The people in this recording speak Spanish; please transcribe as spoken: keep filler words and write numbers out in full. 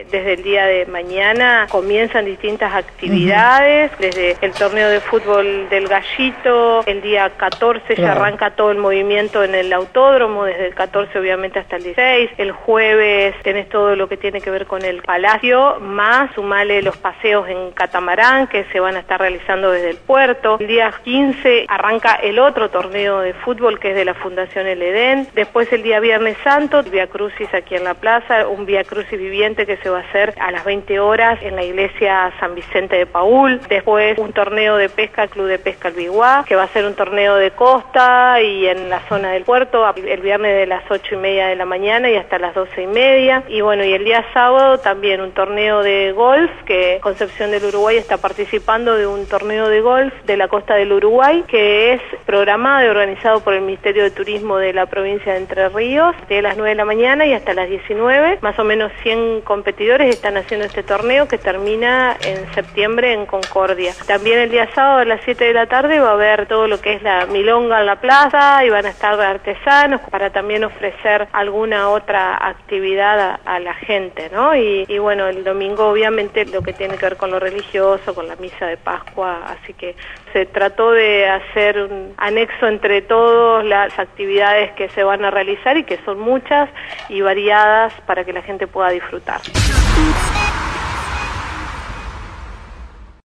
desde el día de mañana comienzan distintas actividades, uh-huh. desde el torneo de fútbol del Gallito, el día catorce claro. ya arranca todo el movimiento en el autódromo, desde el catorce obviamente hasta el dieciséis, el jueves tenés todo lo que tiene que ver con el Palacio, más sumale los paseos en catamarán que se van a estar realizando desde el puerto. El día quince arranca el otro torneo de fútbol que es de la Fundación El Edén, después el día Viernes Santo, Vía Crucis aquí en la plaza, un Vía Crucis viviente que se va a hacer a las veinte horas en la iglesia San Vicente de Paúl, después un torneo de pesca, Club de Pesca Albiguá, que va a ser un torneo de costa y en la zona del puerto, el viernes de las ocho y media de la mañana y hasta las doce y media, y bueno, y el día sábado también un torneo de golf, que Concepción del Uruguay está participando de un torneo de golf de la costa del Uruguay, que es programado y organizado por el Ministerio de Turismo de la provincia de Entre Ríos, de las nueve de la mañana y hasta las diecinueve, más o menos cien competidores están haciendo este torneo que termina en septiembre en Concordia. También el día sábado a las siete de la tarde va a haber todo lo que es la milonga en la plaza y van a estar artesanos para también ofrecer alguna otra actividad a, a la gente, ¿no? Y, y bueno, el domingo obviamente lo que tiene que ver con lo religioso, con la misa de Pascua, así que se trató de hacer un anexo entre todas las actividades que se van a realizar y que son muchas y variadas para que la gente pueda disfrutar.